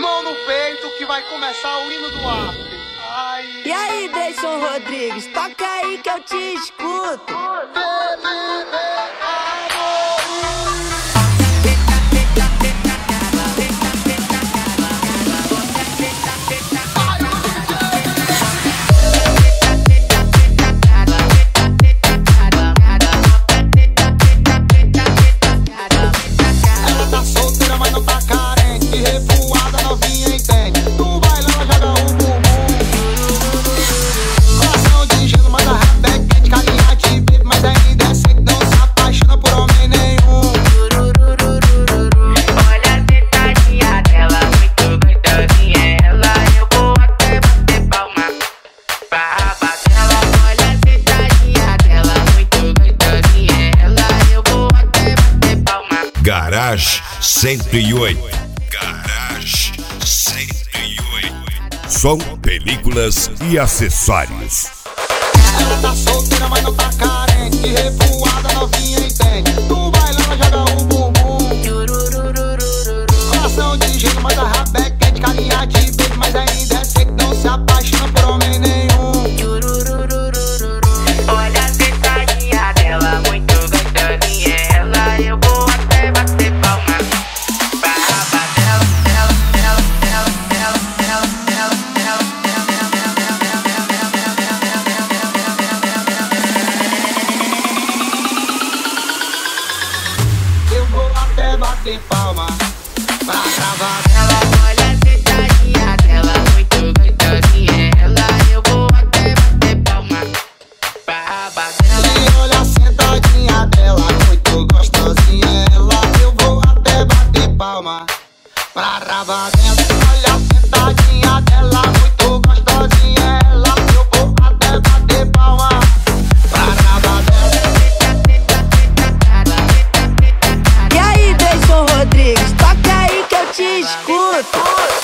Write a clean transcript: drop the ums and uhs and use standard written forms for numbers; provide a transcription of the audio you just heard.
Mão no peito que vai começar o hino do after. Ai. E aí, Deison Rodrigues, toca aí que eu te escuto. Ela tá solteira, mas não tá carente. Revoada, novinha, entende? Tu vai lá, joga o bumbum. Coração de gelo, mas a rap é quente. Carinha de bebê, mas ainda é seco. Não se apaixona por homem nenhum. Olha a sentadinha dela, muito gostosinha. Ela, eu vou até bater palma pra raba dela. Olha a sentadinha dela, muito gostosinha. Ela, eu vou até bater palma. Garage 108. Garage 108. Som, películas e acessórios. Ela tá solteira, mas não tá carente. Revoada, novinha, entende? Tu vai lá, joga o bumbum. Coração de gelo, mas a rap é quente. Carinha de bebê, mas ainda é seco. Não se apaixona por homem nenhum. Olha a sentadinha dela, muito gostosinha. Ela, eu vou até bater palma pra raba dela. Eu vou até bater palma pra gravar. Ela, olha a sentadinha dela, muito gostosinha. Ela, eu vou até bater palma pra raba dela. E olha a sentadinha dela, muito gostosinha. Ela, eu vou até bater palma pra raba dela. Olha a sentadinha dela, muito gostosinha. Ela, eu vou até bater palma pra raba dela. E aí, Deison Rodrigues, toca aí que eu te escuto.